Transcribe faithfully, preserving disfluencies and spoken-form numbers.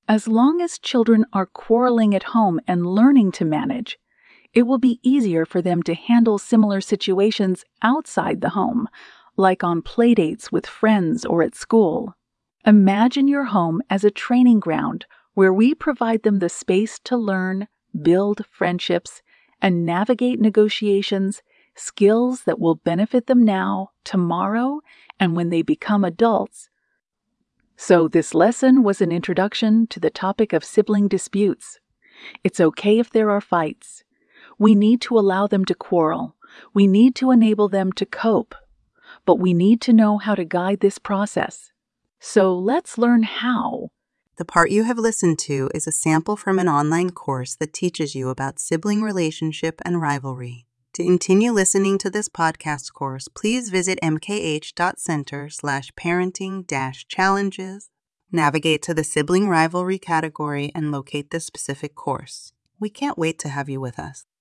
As long as children are quarreling at home and learning to manage, it will be easier for them to handle similar situations outside the home, like on playdates with friends or at school. Imagine your home as a training ground where we provide them the space to learn, build friendships, and navigate negotiations, skills that will benefit them now, tomorrow, and when they become adults. So this lesson was an introduction to the topic of sibling disputes. It's okay if there are fights. We need to allow them to quarrel. We need to enable them to cope. But we need to know how to guide this process. So let's learn how. The part you have listened to is a sample from an online course that teaches you about sibling relationship and rivalry. To continue listening to this podcast course, please visit mkh.center slash parenting dash challenges, navigate to the sibling rivalry category, and locate the specific course. We can't wait to have you with us.